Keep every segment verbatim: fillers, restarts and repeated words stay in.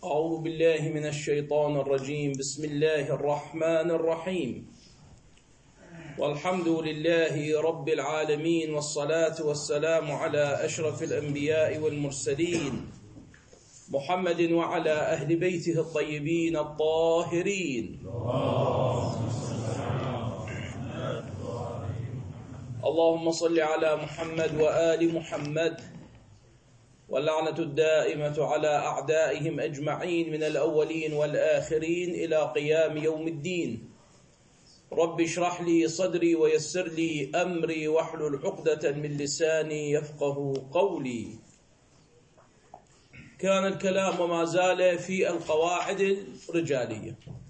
أعوذ بالله من الشيطان الرجيم. بسم الله الرحمن الرحيم. والحمد لله رب العالمين، والصلاة والسلام على أشرف الأنبياء والمرسلين محمد وعلى أهل بيته الطيبين الطاهرين. اللهم صل على محمد وآل محمد، واللعنة الدائمة على أعدائهم أجمعين من الأولين والآخرين إلى قيام يوم الدين. رب اشرح لي صدري ويسر لي أمري واحلل عقدة من لساني يفقه قولي. كان الكلام وما زال في القواعد الرجالية،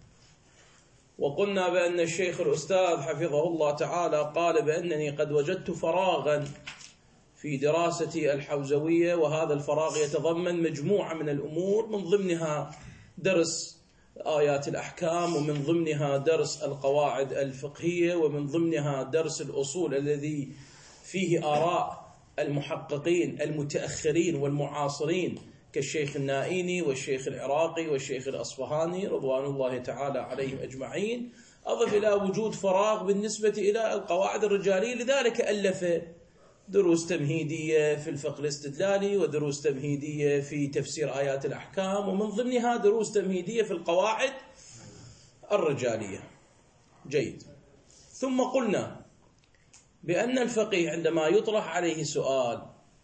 وقلنا بأن الشيخ الأستاذ حفظه الله تعالى قال بأنني قد وجدت فراغا في دراستي الحوزوية، وهذا الفراغ يتضمن مجموعة من الأمور، من ضمنها درس آيات الأحكام، ومن ضمنها درس القواعد الفقهية، ومن ضمنها درس الأصول الذي فيه آراء المحققين المتأخرين والمعاصرين كالشيخ النائيني والشيخ العراقي والشيخ الأصفهاني رضوان الله تعالى عليهم أجمعين. أضف إلى وجود فراغ بالنسبة إلى القواعد الرجالية، لذلك ألف دروس تمهيدية في الفقه الاستدلالي، ودروس تمهيدية في تفسير آيات الأحكام، ومن ضمنها دروس تمهيدية في القواعد الرجالية. جيد. ثم قلنا بأن الفقيه عندما يطرح عليه سؤال،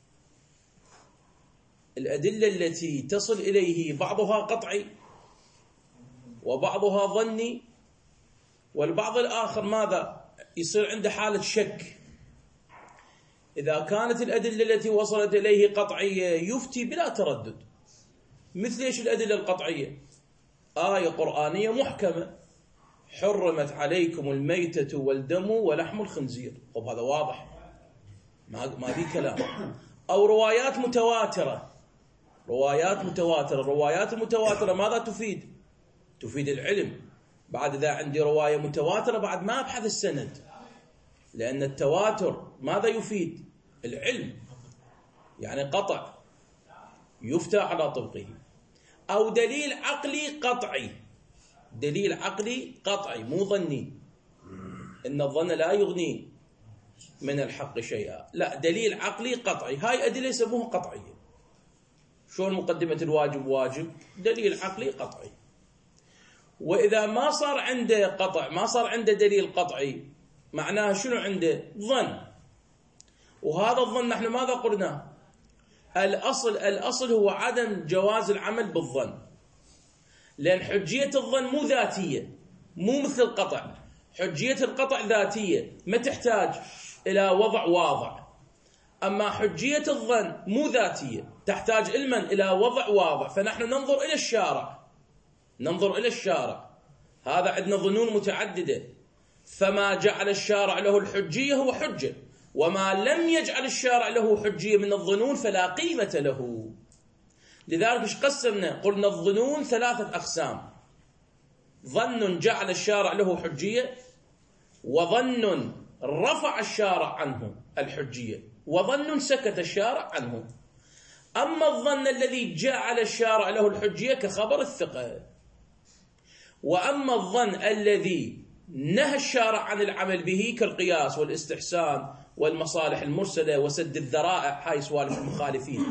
الأدلة التي تصل إليه بعضها قطعي وبعضها ظني، والبعض الآخر ماذا يصير عنده حالة شك. إذا كانت الأدلة التي وصلت إليه قطعية يفتي بلا تردد. مثل إيش الأدلة القطعية؟ آية قرآنية محكمة: حرمت عليكم الميتة والدم ولحم الخنزير. طب هذا واضح، ما ما في كلام. أو روايات متواترة، روايات متواترة الروايات المتواترة ماذا تفيد؟ تفيد العلم. بعد إذا عندي رواية متواترة بعد ما أبحث السند، لأن التواتر ماذا يفيد؟ العلم، يعني قطع يفتى على طبقه. أو دليل عقلي قطعي، دليل عقلي قطعي مو ظني، إن الظن لا يغني من الحق شيئا، لا، دليل عقلي قطعي. هاي أدلة يسموها قطعية. شلون مقدمة الواجب واجب؟ دليل عقلي قطعي. وإذا ما صار عنده قطع، ما صار عنده دليل قطعي، معناها شنو عنده؟ ظن. وهذا الظن نحن ماذا قلنا؟ الأصل الأصل هو عدم جواز العمل بالظن، لأن حجية الظن مو ذاتية، مو مثل القطع. حجية القطع ذاتية ما تحتاج إلى وضع واضح، أما حجية الظن مو ذاتية، تحتاج علما إلى وضع واضح. فنحن ننظر إلى الشارع، ننظر إلى الشارع. هذا عندنا ظنون متعددة، فما جعل الشارع له الحجية هو حجة، وما لم يجعل الشارع له حجية من الظنون فلا قيمة له. لذلك ايش قسمنا؟ قلنا الظنون ثلاثة أقسام: ظن جعل الشارع له حجية، وظن رفع الشارع عنه الحجية، وظن سكت الشارع عنه. أما الظن الذي جعل الشارع له الحجية كخبر الثقة، وأما الظن الذي نهى الشارع عن العمل به كالقياس والاستحسان والمصالح المرسلة وسد الذرائع، هاي سوالف المخالفين.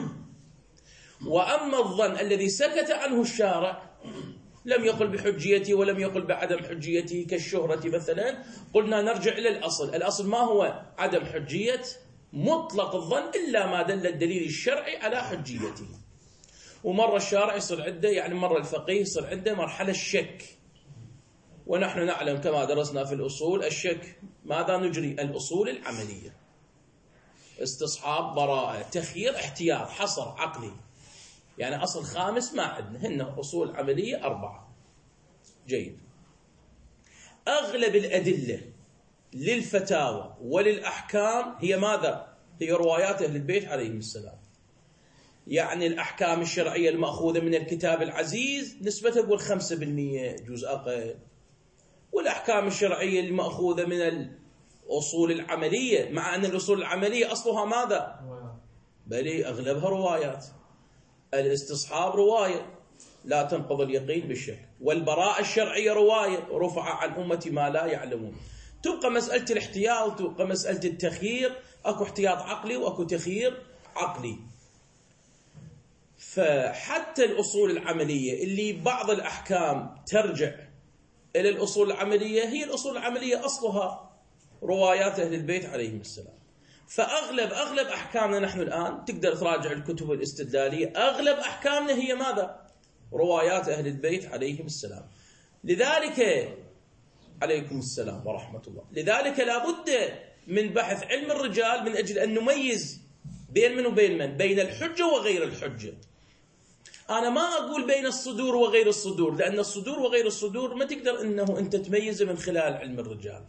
وأما الظن الذي سكت عنه الشارع، لم يقل بحجيته ولم يقل بعدم حجيته، كالشهرة مثلا، قلنا نرجع إلى الأصل. الأصل ما هو؟ عدم حجية مطلق الظن إلا ما دل الدليل الشرعي على حجيته. ومرة الشارع يصير عنده، يعني مرة الفقيه يصير عنده مرحلة الشك. ونحن نعلم كما درسنا في الأصول، الشك ماذا نجري؟ الأصول العملية: استصحاب، براءة، تخيير، احتياط، حصر عقلي. يعني أصل خامس ما عندنا، هن أصول عملية أربعة. جيد. أغلب الأدلة للفتاوى وللأحكام هي ماذا؟ هي روايات أهل البيت عليهم السلام. يعني الأحكام الشرعية المأخوذة من الكتاب العزيز نسبتها تقول خمسة بالمئة، جزء أقل. والأحكام الشرعية المأخوذة من الأصول العملية، مع أن الأصول العملية أصلها ماذا؟ بل أغلبها روايات. الاستصحاب رواية، لا تنقض اليقين بالشك. والبراءة الشرعية رواية رفع عن أمتي ما لا يعلمون. تبقى مسألة الاحتياط، تبقى مسألة التخيير، أكو احتياط عقلي وأكو تخيير عقلي. فحتى الأصول العملية اللي بعض الأحكام ترجع إلى الأصول العملية، هي الأصول العملية أصلها روايات أهل البيت عليهم السلام. فأغلب أغلب أحكامنا نحن الآن تقدر تراجع الكتب الاستدلالية، أغلب أحكامنا هي ماذا؟ روايات أهل البيت عليهم السلام. لذلك عليكم السلام ورحمة الله، لذلك لابد من بحث علم الرجال من أجل أن نميز بين من وبين من، بين الحجة وغير الحجة. أنا ما أقول بين الصدور وغير الصدور، لأن الصدور وغير الصدور ما تقدر أنه أنت تميزه من خلال علم الرجال.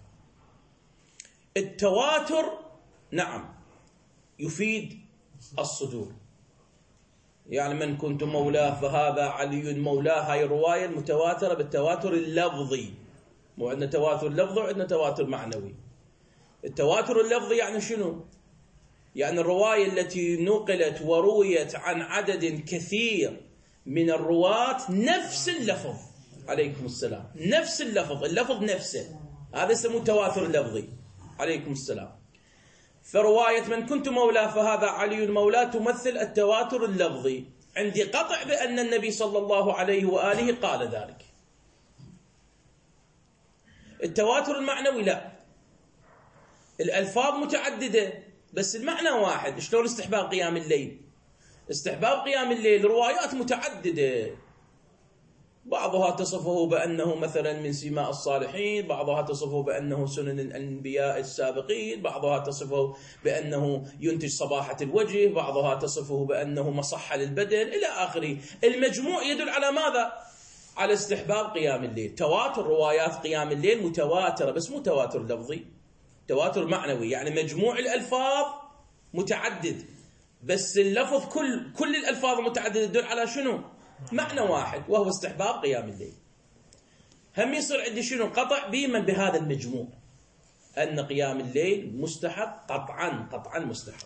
التواتر نعم يفيد الصدور، يعني من كنت مولاه فهذا علي مولاه، هاي الرواية المتواترة بالتواتر اللفظي. مو عندنا تواتر لفظي وعندنا تواتر معنوي. التواتر اللفظي يعني شنو؟ يعني الرواية التي نقلت ورويت عن عدد كثير من الرواة نفس اللفظ عليكم السلام، نفس اللفظ، اللفظ نفسه، هذا يسموه تواتر لفظي عليكم السلام. فرواية من كنت مولاه فهذا علي المولى تمثل التواتر اللفظي. عندي قطع بأن النبي صلى الله عليه وآله قال ذلك. التواتر المعنوي لا، الألفاظ متعددة بس المعنى واحد. شلون استحباب قيام الليل؟ استحباب قيام الليل روايات متعددة، بعضها تصفه بأنه مثلا من سماء الصالحين، بعضها تصفه بأنه سنن الأنبياء السابقين، بعضها تصفه بأنه ينتج صباحة الوجه، بعضها تصفه بأنه مصحة للبدن إلى آخره. المجموع يدل على ماذا؟ على استحباب قيام الليل. تواتر روايات قيام الليل متواترة، بس مو تواتر لفظي، تواتر معنوي، يعني مجموع الألفاظ متعدد بس اللفظ كل كل الألفاظ متعددة تدل على شنو؟ معنى واحد وهو استحباب قيام الليل. هم يصير عندي شنو؟ قطع بمن بهذا المجموع أن قيام الليل مستحب قطعا قطعا مستحب.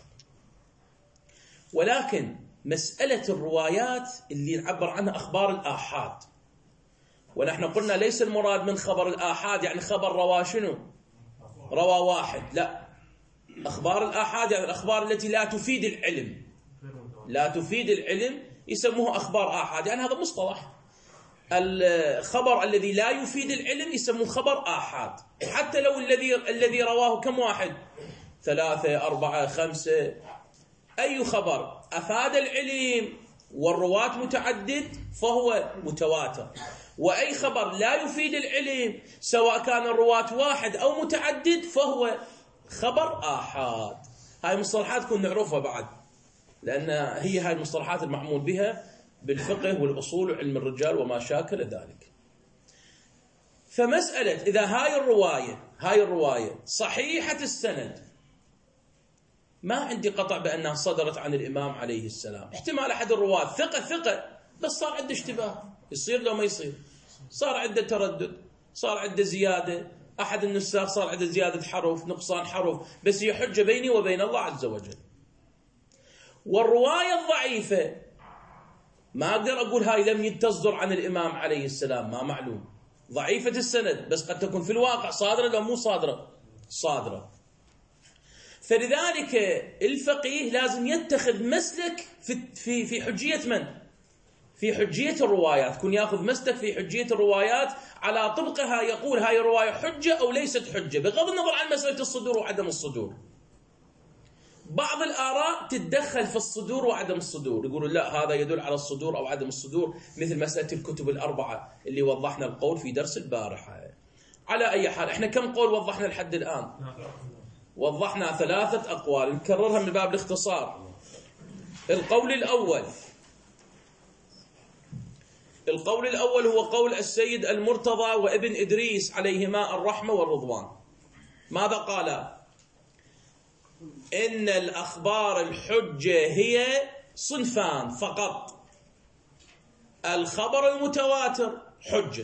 ولكن مسألة الروايات اللي نعبر عنها أخبار الآحاد، ونحن قلنا ليس المراد من خبر الآحاد يعني خبر رواه شنو؟ روى واحد، لا، أخبار الآحاد يعني الأخبار التي لا تفيد العلم، لا تفيد العلم يسموه أخبار آحاد، يعني هذا مصطلح. الخبر الذي لا يفيد العلم يسموه خبر آحاد، حتى لو الذي الذي رواه كم واحد؟ ثلاثة أربعة خمسة، أي خبر أفاد العلم والرواة متعدد فهو متواتر، وأي خبر لا يفيد العلم سواء كان الرواة واحد أو متعدد فهو خبر آحاد. هاي مصطلحات كن نعرفها بعد، لأن هي هاي المصطلحات المعمول بها بالفقه والأصول وعلم الرجال وما شاكل ذلك. فمسألة إذا هاي الرواية هاي الرواية صحيحة السند، ما عندي قطع بأنها صدرت عن الإمام عليه السلام. احتمال أحد الرواة ثقة ثقة بس صار عنده اشتباه، يصير لو ما يصير، صار عنده تردد، صار عنده زيادة، أحد النساخ صار عنده زيادة حرف نقصان حرف، بس هي حجة بيني وبين الله عز وجل. والرواية الضعيفة ما أقدر أقول هاي لم تصدر عن الإمام عليه السلام، ما معلوم، ضعيفة السند بس قد تكون في الواقع صادرة لو مو صادرة، صادرة. فلذلك الفقيه لازم يتخذ مسلك في في في حجية من؟ في حجية الروايات، كن يأخذ مسلك في حجية الروايات على طبقها، يقول هاي الرواية حجة أو ليست حجة، بغض النظر عن مسألة الصدور وعدم الصدور. بعض الآراء تتدخل في الصدور وعدم الصدور، يقولوا لا هذا يدل على الصدور أو عدم الصدور، مثل مسألة الكتب الأربعة اللي وضحنا القول في درس البارحة. على أي حال احنا كم قول وضحنا لحد الآن؟ وضحنا ثلاثة أقوال، نكررها من باب الاختصار. القول الأول القول الأول هو قول السيد المرتضى وابن إدريس عليهما الرحمة والرضوان. ماذا قال؟ إن الأخبار الحجة هي صنفان فقط: الخبر المتواتر حجة،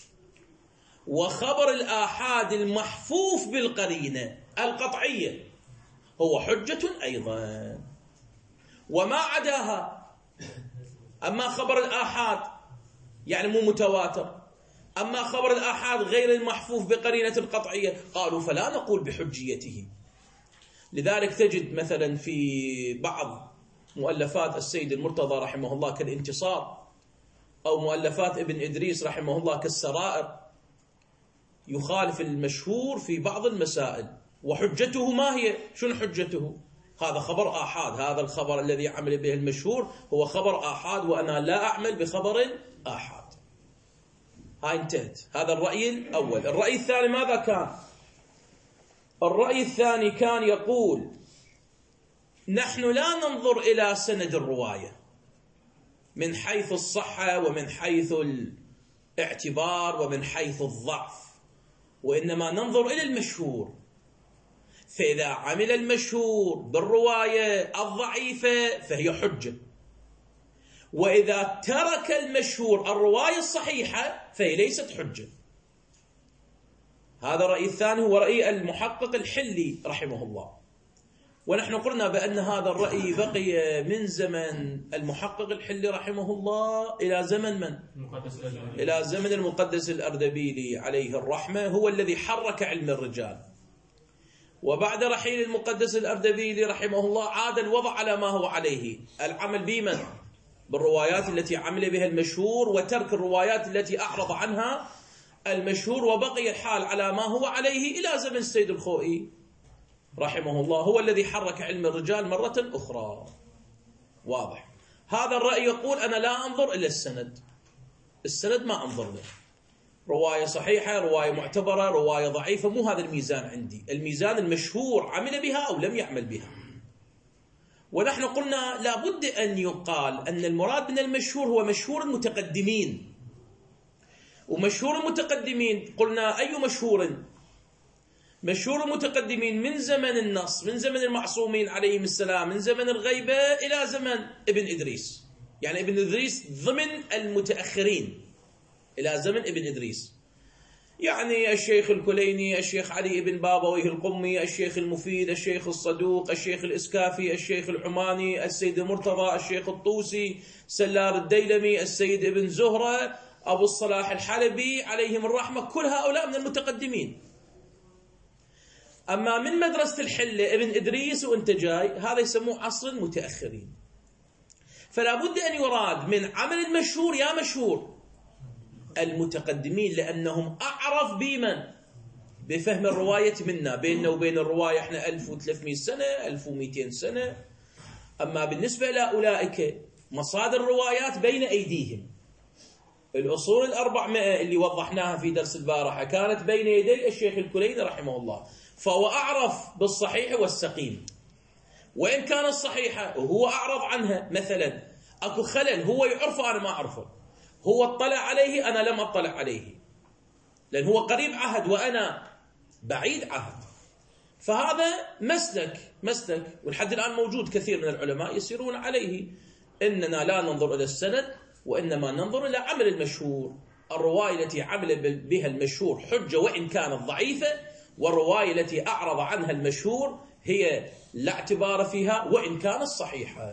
وخبر الآحاد المحفوف بالقرينة القطعية هو حجة أيضا، وما عداها. أما خبر الآحاد يعني مو متواتر. أما خبر الآحاد غير المحفوف بقرينة القطعية قالوا فلا نقول بحجيته. لذلك تجد مثلا في بعض مؤلفات السيد المرتضى رحمه الله كالانتصار، أو مؤلفات ابن إدريس رحمه الله كالسرائر، يخالف المشهور في بعض المسائل. وحجته ما هي؟ شنو حجته؟ هذا خبر آحاد، هذا الخبر الذي عمل به المشهور هو خبر آحاد، وأنا لا أعمل بخبر آحاد. هاي انتهت. هذا الرأي الأول. الرأي الثاني ماذا كان؟ الرأي الثاني كان يقول نحن لا ننظر إلى سند الرواية من حيث الصحة ومن حيث الاعتبار ومن حيث الضعف، وإنما ننظر إلى المشهور. فإذا عمل المشهور بالرواية الضعيفة فهي حجة، وإذا ترك المشهور الرواية الصحيحة فهي ليست حجة. هذا الرأي الثاني هو رأي المحقق الحلي رحمه الله. ونحن قلنا بأن هذا الرأي بقي من زمن المحقق الحلي رحمه الله إلى زمن من؟ إلى زمن المقدس الأردبيلي عليه الرحمة، هو الذي حرك علم الرجال. وبعد رحيل المقدس الأردبيلي رحمه الله عاد الوضع على ما هو عليه، العمل بمن؟ بالروايات التي عمل بها المشهور، وترك الروايات التي أعرض عنها المشهور، وبقي الحال على ما هو عليه إلى زمن السيد الخوئي رحمه الله، هو الذي حرك علم الرجال مرة أخرى. واضح. هذا الرأي يقول أنا لا أنظر إلى السند، السند ما أنظر له، رواية صحيحة، رواية معتبرة، رواية ضعيفة، مو هذا الميزان عندي. الميزان المشهور عمل بها أو لم يعمل بها. ونحن قلنا لا بد أن يقال أن المراد من المشهور هو مشهور المتقدمين. ومشهور المتقدمين قلنا أي مشهور؟ مشهور المتقدمين من زمن النص، من زمن المعصومين عليهم السلام، من زمن الغيبة إلى زمن ابن إدريس. يعني ابن إدريس ضمن المتأخرين إلى زمن ابن إدريس، يعني الشيخ الكليني، الشيخ علي بن بابويه القمي، الشيخ المفيد، الشيخ الصدوق، الشيخ الإسكافي، الشيخ الحماني، السيد المرتضى، الشيخ الطوسي، سلار الديلمي، السيد ابن زهرة، أبو الصلاح الحلبي عليهم الرحمة، كل هؤلاء من المتقدمين. أما من مدرسة الحلة ابن إدريس وانت جاي، هذا يسموه عصر المتأخرين. فلا بد أن يراد من عمل المشهور يا مشهور المتقدمين، لأنهم أعرف بمن؟ بفهم الرواية منا. بيننا وبين الرواية احنا ألف وثلاثمئة سنة، ألف ومئتين سنة. أما بالنسبة لأولئك مصادر الروايات بين أيديهم. الأصول الأربعمائة اللي وضحناها في درس البارحة كانت بين يدي الشيخ الكليني رحمه الله، فهو أعرف بالصحيح والسقيم. وإن كان الصحيحة وهو أعرض عنها، مثلا أكو خلل هو يعرفه أنا ما أعرفه، هو اطلع عليه أنا لم أطلع عليه، لأن هو قريب عهد وأنا بعيد عهد. فهذا مسلك مسلك ولحد الآن موجود كثير من العلماء يسيرون عليه، إننا لا ننظر إلى السند وإنما ننظر إلى عمل المشهور. الرواية التي عمل بها المشهور حجة وإن كانت ضعيفة، والرواية التي أعرض عنها المشهور هي لا اعتبار فيها وإن كانت صحيحة.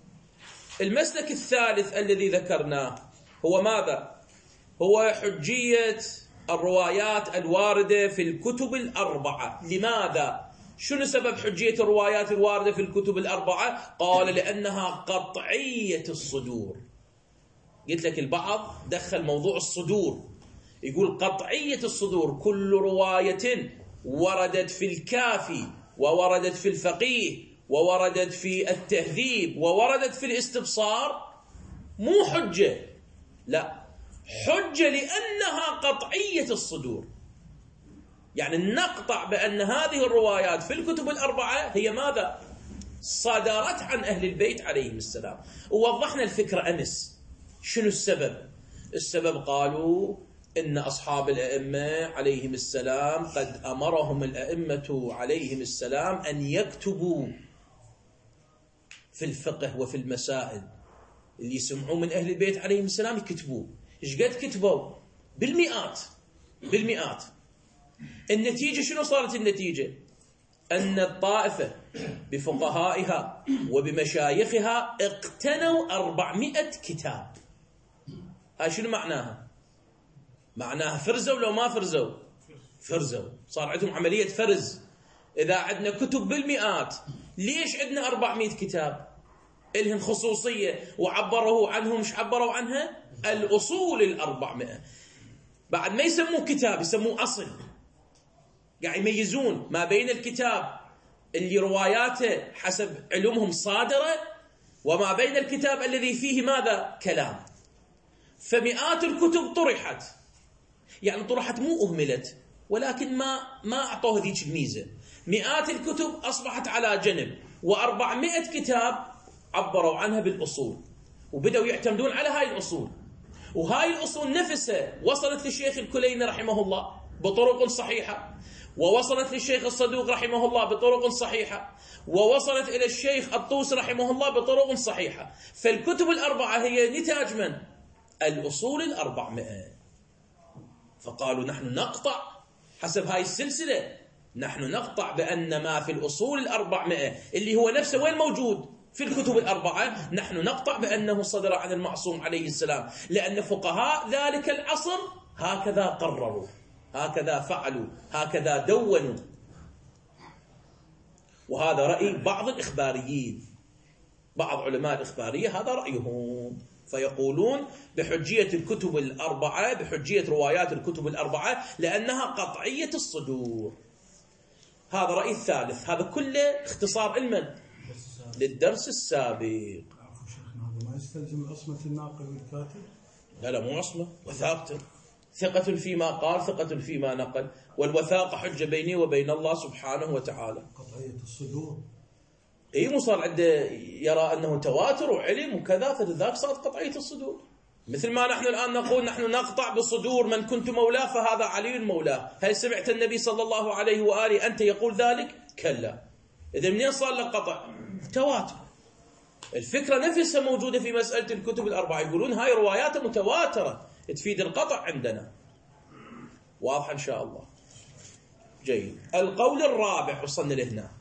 المسلك الثالث الذي ذكرناه هو ماذا؟ هو حجية الروايات الواردة في الكتب الأربعة. لماذا؟ شنو سبب حجية الروايات الواردة في الكتب الأربعة؟ قال لأنها قطعية الصدور. قلت لك البعض دخل موضوع الصدور، يقول قطعية الصدور، كل رواية وردت في الكافي ووردت في الفقيه ووردت في التهذيب ووردت في الاستبصار مو حجة، لا حجة لأنها قطعية الصدور. يعني نقطع بأن هذه الروايات في الكتب الأربعة هي ماذا؟ صادرت عن أهل البيت عليهم السلام. ووضحنا الفكرة أمس. شنو السبب؟ السبب قالوا إن أصحاب الأئمة عليهم السلام قد أمرهم الأئمة عليهم السلام أن يكتبوا في الفقه وفي المسائل، اللي يسمعوا من أهل البيت عليهم السلام يكتبوا. إيش قد كتبوا؟ بالمئات بالمئات. النتيجة شنو صارت؟ النتيجة أن الطائفة بفقهائها وبمشايخها اقتنوا أربعمائة كتاب. هاي شنو معناها؟ معناها فرزوا لو ما فرزوا؟ فرزوا، صار عندهم عملية فرز. إذا عندنا كتب بالمئات، ليش عندنا أربعمئة كتاب؟ إلهن خصوصية وعبروا عنهم، مش عبروا عنها؟ الأصول الأربعمئة. بعد ما يسموه كتاب يسموه أصل، قاعد يميزون ما بين الكتاب اللي رواياته حسب علومهم صادرة وما بين الكتاب الذي فيه ماذا؟ كلام. فمئات الكتب طرحت، يعني طرحت مو أهملت، ولكن ما ما أعطوه ذيك الميزة. مئات الكتب أصبحت على جنب، وأربعمئة كتاب عبروا عنها بالأصول، وبدأوا يعتمدون على هاي الأصول. وهاي الأصول نفسها وصلت للشيخ الكليني رحمه الله بطرق صحيحة، ووصلت للشيخ الصدوق رحمه الله بطرق صحيحة، ووصلت إلى الشيخ الطوسي رحمه الله بطرق صحيحة. فالكتب الأربعة هي نتاج من؟ الأصول الأربعمائة. فقالوا نحن نقطع حسب هاي السلسلة، نحن نقطع بأن ما في الأصول الأربعمائة اللي هو نفسه وين موجود؟ في الكتب الأربعة. نحن نقطع بأنه صدر عن المعصوم عليه السلام، لأن فقهاء ذلك العصر هكذا قرروا، هكذا فعلوا، هكذا دونوا. وهذا رأي بعض الإخباريين، بعض علماء الإخبارية هذا رأيهم، فيقولون بحجية الكتب الأربعة، بحجية روايات الكتب الأربعة، لأنها قطعية الصدور. هذا رأي الثالث. هذا كله اختصار علما للدرس السابق. عفوا شيخنا، هذا ما يستلزم عصمة الناقل والكاتب؟ لا لا، مو عصمة، وثاقته. ثقة فيما قال، ثقة فيما نقل، والوثاقة حجة بيني وبين الله سبحانه وتعالى. قطعية الصدور. اي، مو صار عنده يرى انه تواتر وعلم وكذا، فلذلك صارت قطعية الصدور. مثل ما نحن الآن نقول نحن نقطع بصدور من كنت مولاه فهذا علي مولاه. هل سمعت النبي صلى الله عليه وآله أنت يقول ذلك؟ كلا. إذا منين صار لك قطع؟ تواتر. الفكرة نفسها موجودة في مسألة الكتب الأربعة، يقولون هاي روايات متواترة تفيد القطع عندنا. واضح إن شاء الله. جيد. القول الرابع وصلنا لهنا.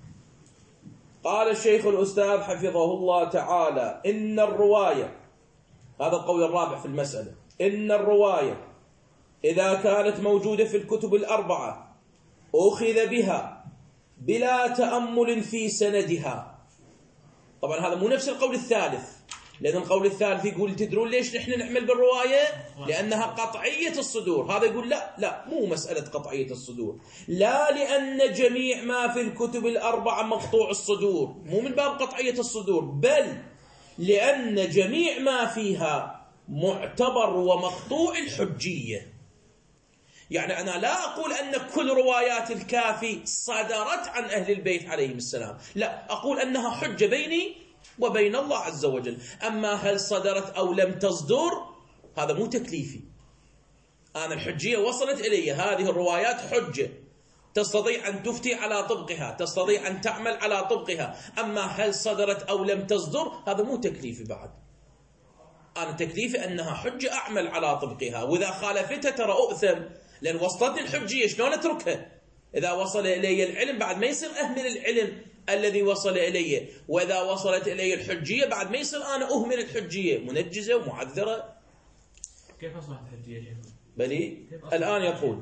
قال الشيخ الأستاذ حفظه الله تعالى: إن الرواية، هذا القول الرابع في المسألة، إن الرواية إذا كانت موجودة في الكتب الأربعة أخذ بها بلا تأمل في سندها. طبعا هذا مو نفس القول الثالث، لأن القول الثالث يقول تدرون ليش نحن نحمل بالرواية؟ لأنها قطعية الصدور. هذا يقول لا لا، مو مسألة قطعية الصدور، لا، لأن جميع ما في الكتب الأربعة مقطوع الصدور، مو من باب قطعية الصدور، بل لأن جميع ما فيها معتبر ومقطوع الحجية. يعني أنا لا أقول أن كل روايات الكافي صدرت عن أهل البيت عليهم السلام، لا، أقول أنها حجة بيني وبين الله عز وجل. أما هل صدرت أو لم تصدر هذا مو تكليفي. أنا الحجية وصلت إلي، هذه الروايات حجة، تستطيع أن تفتي على طبقها، تستطيع أن تعمل على طبقها. أما هل صدرت أو لم تصدر هذا مو تكليفي بعد. أنا تكليفي أنها حجة أعمل على طبقها، وإذا خالفتها ترى أؤثم، لأن وصلتني الحجية شلون أتركها؟ إذا وصل إلي العلم بعد ما يصير أهمل العلم الذي وصل إلي، وإذا وصلت إلي الحجية بعد ما يصير أنا أهمل الحجية، منجزة ومعذرة. كيف أصبحت حجية شيخ؟ بلي الآن يقول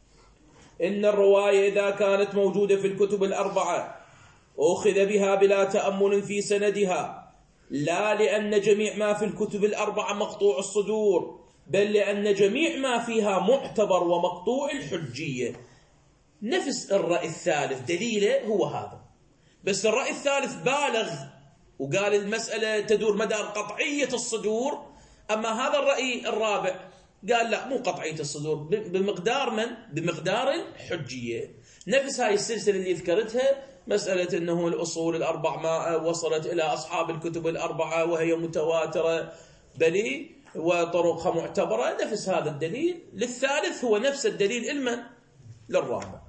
إن الرواية إذا كانت موجودة في الكتب الأربعة أخذ بها بلا تأمل في سندها، لا لأن جميع ما في الكتب الأربعة مقطوع الصدور، بل لأن جميع ما فيها معتبر ومقطوع الحجية. نفس الرأي الثالث دليله هو هذا، بس الرأي الثالث بالغ وقال المسألة تدور مدار قطعية الصدور. أما هذا الرأي الرابع قال لا، مو قطعية الصدور، بمقدار من؟ بمقدار الحجية. نفس هاي السلسلة اللي ذكرتها، مسألة أنه الأصول الأربع ما وصلت إلى أصحاب الكتب الأربعة وهي متواترة بلي وطرقها معتبرة، نفس هذا الدليل للثالث هو نفس الدليل المن للرابع.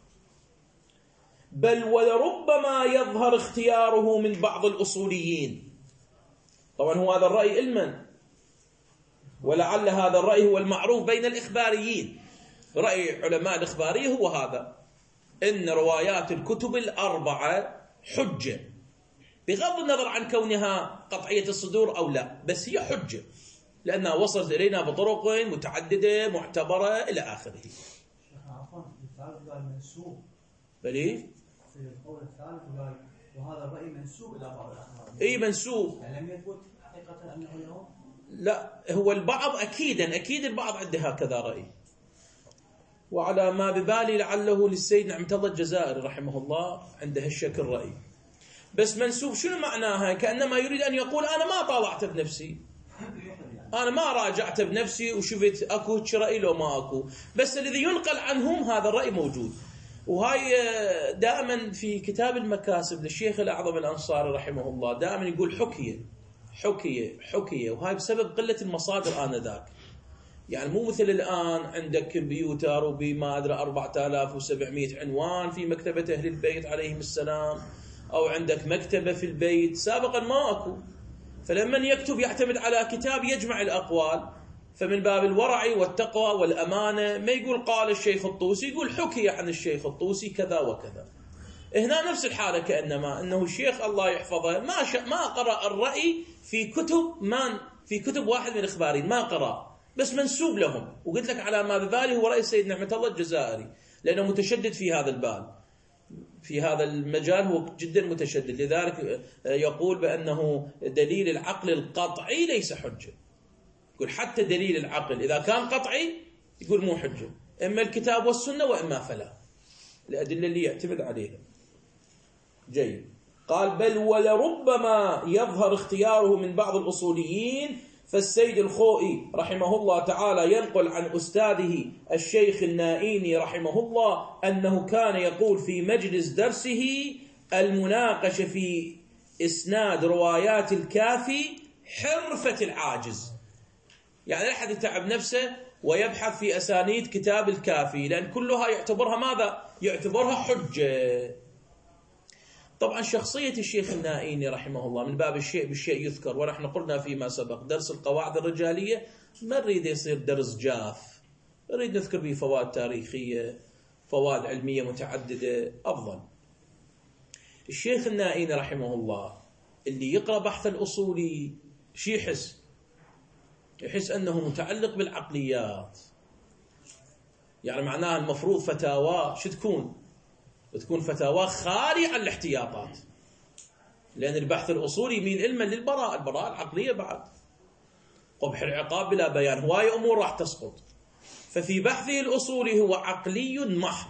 بل ولربما يظهر اختياره من بعض الأصوليين. طبعا هو هذا الرأي المن، ولعل هذا الرأي هو المعروف بين الإخباريين. رأي علماء الإخبارية هو هذا، إن روايات الكتب الأربعة حجة، بغض النظر عن كونها قطعية الصدور أو لا، بس هي حجة. لأنها وصلت إلينا بطرق متعددة معتبرة إلى آخره. عفوا الثالث قال منسوب. بلي؟ في القول الثالث قال وهذا الرأي منسوب إلى بعض الأحرار. إي منسوب. يعني لم يثبت حقيقة أنه له؟ لا، هو البعض أكيدا أكيد البعض عنده هكذا رأي. وعلى ما ببالي لعله للسيد نعمة الله الجزائري رحمه الله عنده هالشكل رأي. بس منسوب شنو معناها؟ كأنما يريد أن يقول أنا ما طالعت بنفسي، أنا ما راجعت بنفسي وشفت أكو رأي لو ما أكو، بس الذي ينقل عنهم هذا الرأي موجود. وهاي دائما في كتاب المكاسب للشيخ الأعظم الأنصاري رحمه الله دائما يقول حكية حكية حكية، وهاي بسبب قلة المصادر آنذاك. يعني مو مثل الآن عندك كمبيوتر وبما أدري أربعة آلاف وسبعمائة عنوان في مكتبة أهل البيت عليهم السلام، أو عندك مكتبة في البيت. سابقا ما أكو، فلما يكتب يعتمد على كتاب يجمع الأقوال، فمن باب الورع والتقوى والأمانة ما يقول قال الشيخ الطوسي، يقول حكي عن الشيخ الطوسي كذا وكذا. هنا نفس الحالة، كأنما أنه الشيخ الله يحفظه ما ش... ما قرأ الرأي في كتب ما في كتب واحد من الإخباريين، ما قرأ، بس منسوب لهم. وقلت لك على ما ببالي هو رأي السيد نعمة الله الجزائري، لأنه متشدد في هذا البال، في هذا المجال هو جدا متشدد. لذلك يقول بأنه دليل العقل القطعي ليس حجة. يقول حتى دليل العقل إذا كان قطعي يقول مو حجة، إما الكتاب والسنة وإما فلا، الأدلة اللي يعتمد عليها. جيد. قال بل ولربما يظهر اختياره من بعض الأصوليين، فالسيد الخوئي رحمه الله تعالى ينقل عن أستاذه الشيخ النائيني رحمه الله أنه كان يقول في مجلس درسه المناقشة في إسناد روايات الكافي حرفة العاجز. يعني لا أحد يتعب نفسه ويبحث في أسانيد كتاب الكافي، لأن كلها يعتبرها ماذا؟ يعتبرها حجة. طبعا شخصية الشيخ النائيني رحمه الله من باب الشيء بالشيء يذكر، ونحن قلنا فيما سبق درس القواعد الرجالية ما نريد يصير درس جاف، نريد نذكر به فوائد تاريخية، فوائد علمية متعددة أفضل. الشيخ النائيني رحمه الله اللي يقرأ بحث الأصولي شي يحس؟ يحس أنه متعلق بالعقليات، يعني معناها المفروض فتاوى شو تكون؟ تكون فتاوى خالية عن الاحتياطات، لأن البحث الأصولي يميل علما للبراءة، البراءة العقلية بعد قبح العقاب بلا بيان، هواي أمور راح تسقط. ففي بحثه الأصولي هو عقلي محض،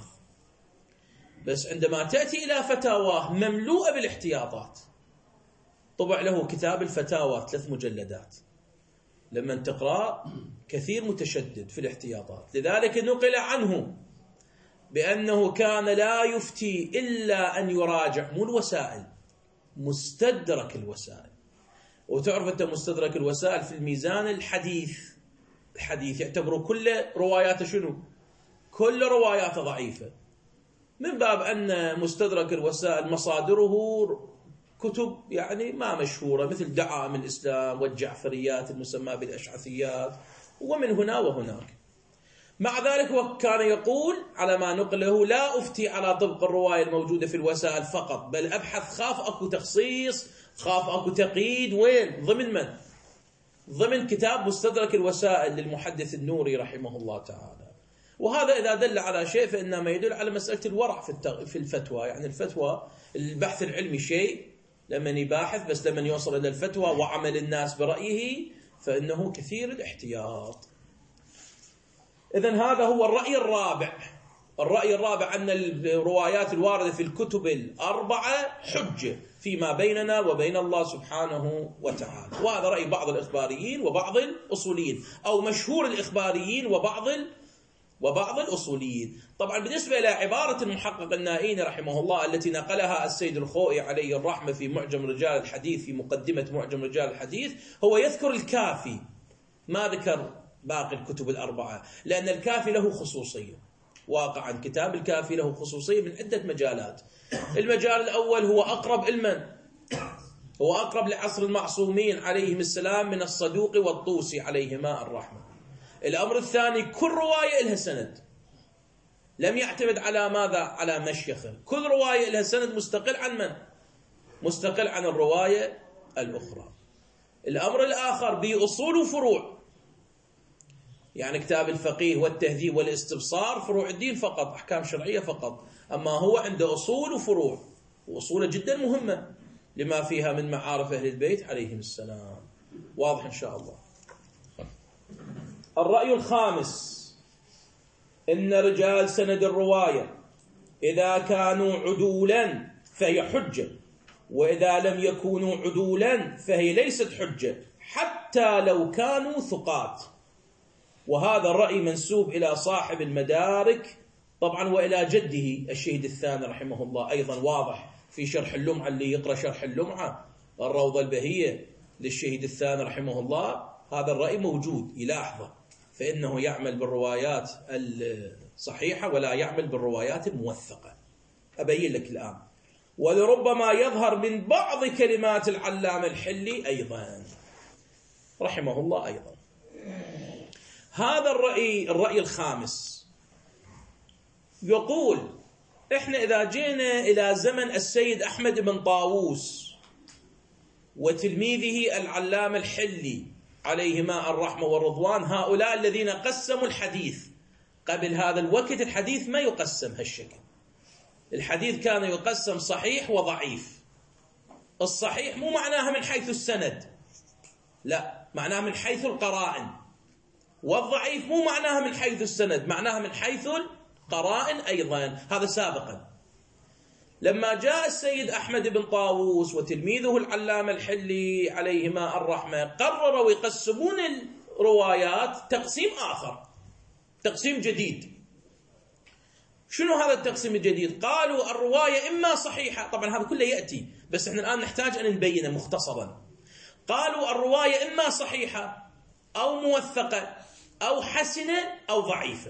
بس عندما تأتي إلى فتاواه مملوءة بالاحتياطات. طبع له كتاب الفتاوى ثلاث مجلدات، لما تقرأ كثير متشدد في الاحتياطات. لذلك نقل عنه بأنه كان لا يفتي إلا أن يراجع مو الوسائل، مستدرك الوسائل. وتعرف أنت مستدرك الوسائل في الميزان الحديث، الحديث يعتبروا كل رواياته شنو؟ كل رواياته ضعيفة، من باب أن مستدرك الوسائل مصادره كتب يعني ما مشهورة مثل دعائم الإسلام والجعفريات المسمى بالأشعثيات، ومن هنا وهناك. مع ذلك وكان يقول على ما نقله لا أفتي على طبق الرواية الموجودة في الوسائل فقط، بل أبحث خاف أكو تخصيص، خاف أكو تقييد. وين؟ ضمن من؟ ضمن كتاب مستدرك الوسائل للمحدث النوري رحمه الله تعالى. وهذا إذا دل على شيء فإنما يدل على مسألة الورع في الفتوى. يعني الفتوى البحث العلمي شيء لما يباحث، بس لما يوصل إلى الفتوى وعمل الناس برأيه فإنه كثير الاحتياط. إذن هذا هو الرأي الرابع. الرأي الرابع أن الروايات الواردة في الكتب الأربعة حجة فيما بيننا وبين الله سبحانه وتعالى. وهذا رأي بعض الإخباريين وبعض الأصوليين، أو مشهور الإخباريين وبعض وبعض الأصوليين. طبعا بالنسبة إلى عبارة المحقق النائيني رحمه الله التي نقلها السيد الخوئي عليه الرحمة في معجم رجال الحديث، في مقدمة معجم رجال الحديث، هو يذكر الكافي، ما ذكر باقي الكتب الأربعة، لأن الكافي له خصوصية. واقعا كتاب الكافي له خصوصية من عدة مجالات. المجال الأول هو أقرب علما، هو أقرب لعصر المعصومين عليهم السلام من الصدوق والطوسي عليهما الرحمة. الأمر الثاني كل رواية لها سند، لم يعتمد على ماذا؟ على مشيخة. كل رواية لها سند مستقل عن من؟ مستقل عن الرواية الأخرى. الأمر الآخر بأصول وفروع، يعني كتاب الفقيه والتهذيب والاستبصار فروع الدين فقط، أحكام شرعية فقط. أما هو عنده أصول وفروع، وأصوله جدا مهمة لما فيها من معارف أهل البيت عليهم السلام. واضح إن شاء الله. الرأي الخامس: إن رجال سند الرواية إذا كانوا عدولا فهي حجة، وإذا لم يكونوا عدولا فهي ليست حجة حتى لو كانوا ثقات. وهذا الرأي منسوب إلى صاحب المدارك طبعا، وإلى جده الشهيد الثاني رحمه الله أيضا، واضح في شرح اللمعة. اللي يقرأ شرح اللمعة الروضة البهية للشهيد الثاني رحمه الله هذا الرأي موجود يلاحظه، فإنه يعمل بالروايات الصحيحة ولا يعمل بالروايات الموثقة. أبين لك الآن. ولربما يظهر من بعض كلمات العلامة الحلي أيضا رحمه الله أيضا. هذا الرأي الرأي الخامس يقول: إحنا إذا جينا إلى زمن السيد أحمد بن طاووس وتلميذه العلامة الحلي عليهما الرحمة والرضوان، هؤلاء الذين قسموا الحديث. قبل هذا الوقت الحديث ما يقسم هالشكل. الحديث كان يقسم صحيح وضعيف. الصحيح مو معناها من حيث السند، لا، معناها من حيث القرائن. والضعيف مو معناها من حيث السند، معناها من حيث القرائن أيضا. هذا سابقا. لما جاء السيد أحمد بن طاووس وتلميذه العلامة الحلي عليهما الرحمة قرروا يقسمون الروايات تقسيم آخر، تقسيم جديد. شنو هذا التقسيم الجديد؟ قالوا الرواية إما صحيحة، طبعا هذا كله يأتي بس احنا الآن نحتاج أن نبينه مختصرا. قالوا الرواية إما صحيحة أو موثقة أو حسنة أو ضعيفة.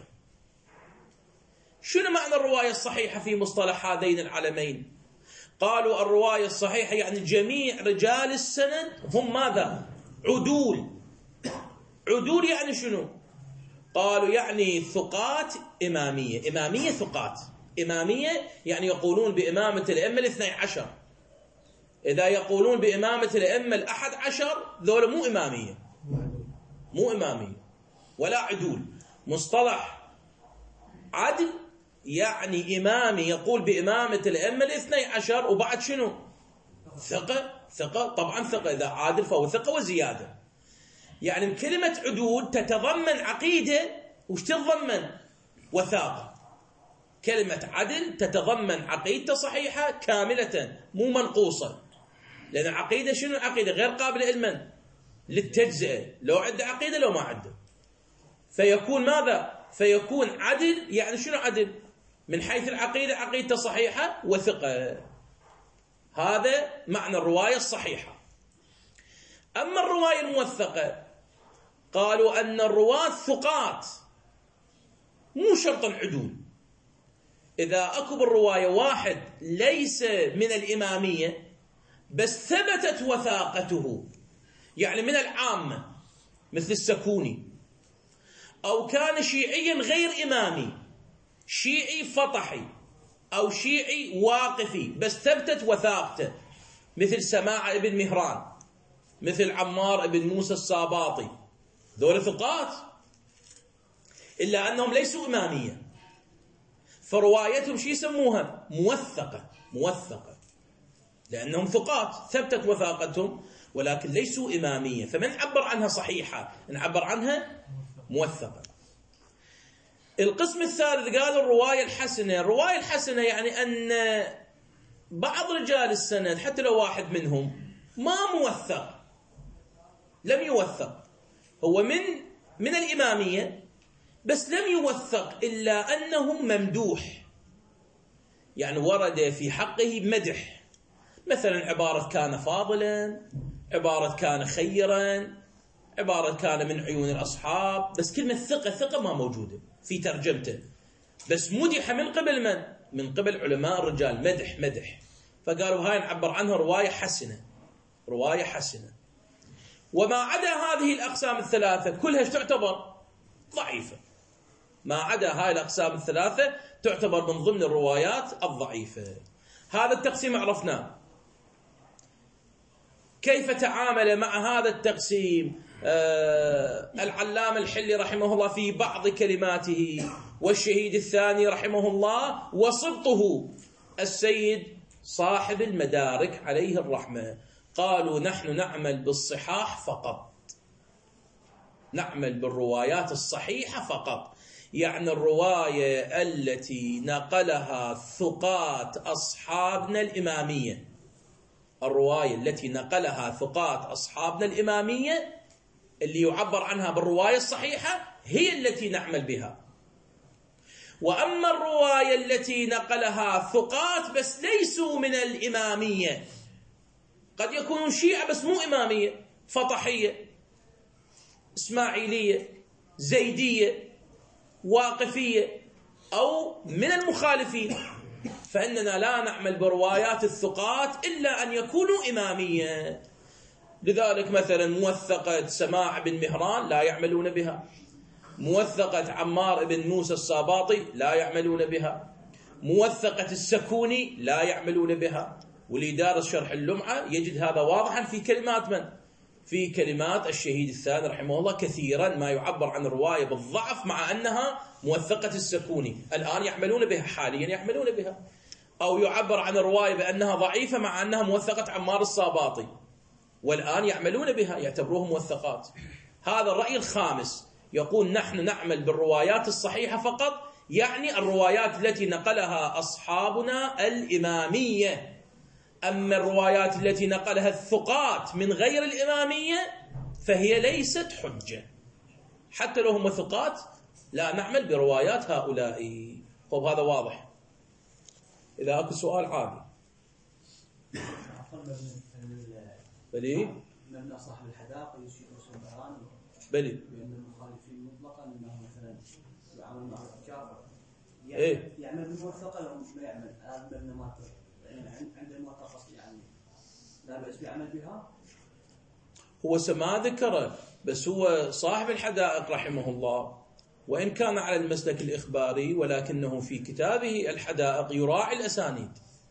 شنو معنى الرواية الصحيحة في مصطلح هذين العلمين؟ قالوا الرواية الصحيحة يعني جميع رجال السند هم ماذا؟ عدول. عدول يعني شنو؟ قالوا يعني ثقات إمامية. إمامية ثقات. إمامية يعني يقولون بإمامة الأئمة الاثني عشر. إذا يقولون بإمامة الأئمة الأحد عشر ذولا مو إمامية، مو إمامية ولا عدول. مصطلح عدل يعني إمامي يقول بإمامة الأئمة الاثني عشر وبعد شنو؟ ثقة. ثقة طبعا ثقة، إذا عادل فهو ثقة وزيادة. يعني كلمة عدول تتضمن عقيدة، وش تتضمن؟ وثاقة. كلمة عدل تتضمن عقيدة صحيحة كاملة مو منقوصة، لأن العقيدة شنو؟ العقيدة غير قابلة لمن؟ للتجزئة، لو عنده عقيدة لو ما عنده. فيكون ماذا؟ فيكون عدل. يعني شنو عدل؟ من حيث العقيدة عقيدة صحيحة وثقة. هذا معنى الرواية الصحيحة. أما الرواية الموثقة قالوا أن الرواة ثقات مو شرطا عدول. إذا أكو بالرواية واحد ليس من الإمامية بس ثبتت وثاقته، يعني من العامة مثل السكوني، أو كان شيعيا غير إمامي، شيعي فطحي أو شيعي واقفي بس ثبتت وثاقته، مثل سماع ابن مهران، مثل عمار ابن موسى الساباطي، ذول ثقات إلا أنهم ليسوا إمامية، فروايتهم شي يسموها؟ موثقة. موثقة لأنهم ثقات ثبتت وثاقتهم ولكن ليسوا إمامية، فمن نعبر عنها صحيحة نعبر عنها موثقة. القسم الثالث قال الرواية الحسنة. الرواية الحسنة يعني أن بعض رجال السند حتى لو واحد منهم ما موثق، لم يوثق، هو من من الإمامية بس لم يوثق إلا أنه ممدوح، يعني ورد في حقه مدح، مثلا عبارة كان فاضلا، عبارة كان خيرا، عبارة كان من عيون الأصحاب، بس كلمة ثقة ثقة ما موجودة في ترجمته، بس مدح من قبل من؟ من قبل علماء الرجال، مدح مدح. فقالوا هاي نعبر عنها رواية حسنة. رواية حسنة. وما عدا هذه الأقسام الثلاثة كلها تعتبر ضعيفة. ما عدا هاي الأقسام الثلاثة تعتبر من ضمن الروايات الضعيفة. هذا التقسيم عرفناه. كيف تعامل مع هذا التقسيم آه العلامة الحلي رحمه الله في بعض كلماته، والشهيد الثاني رحمه الله، وصبته السيد صاحب المدارك عليه الرحمة. قالوا نحن نعمل بالصحاح فقط، نعمل بالروايات الصحيحة فقط، يعني الرواية التي نقلها ثقات أصحابنا الإمامية، الرواية التي نقلها ثقات أصحابنا الإمامية اللي يعبر عنها بالرواية الصحيحة هي التي نعمل بها. وأما الرواية التي نقلها ثقات بس ليسوا من الإمامية، قد يكونوا شيعة بس مو إمامية، فطحية، إسماعيلية، زيدية، واقفية، أو من المخالفين، فإننا لا نعمل بروايات الثقات إلا أن يكونوا إمامية. لذلك مثلا موثقة سماع بن مهران لا يعملون بها، موثقة عمار بن موسى الصاباطي لا يعملون بها، موثقة السكوني لا يعملون بها. واللي دارس شرح اللمعة يجد هذا واضحا في كلمات من؟ في كلمات الشهيد الثاني رحمه الله كثيرا ما يعبر عن الرواية بالضعف مع أنها موثقة السكوني، الآن يعملون بها، حاليا يعملون بها. أو يعبر عن الرواية بأنها ضعيفة مع أنها موثقة عمار الصاباطي، والآن يعملون بها، يعتبروها موثقات. هذا الرأي الخامس، يقول نحن نعمل بالروايات الصحيحة فقط، يعني الروايات التي نقلها أصحابنا الإمامية. أما الروايات التي نقلها الثقات من غير الإمامية فهي ليست حجة، حتى لو هم ثقات لا نعمل بروايات هؤلاء. طب هذا واضح؟ إذا أكو سؤال عادي. بلي مبنى صاحب الحدائق يشير سلطان بلي بأن المخالفين مطلقا أنه مثلا يعمل مع التجار، إيه؟ يعمل بالموثقة لو مش ما يعمل هذا مبنى ما عند الموثقة، يعني لا بأس بيعمل بها. هو سما ذكره، بس هو صاحب الحدائق رحمه الله وإن كان على المسلك الإخباري ولكنه في كتابه الحدائق يراعي الأسانيد،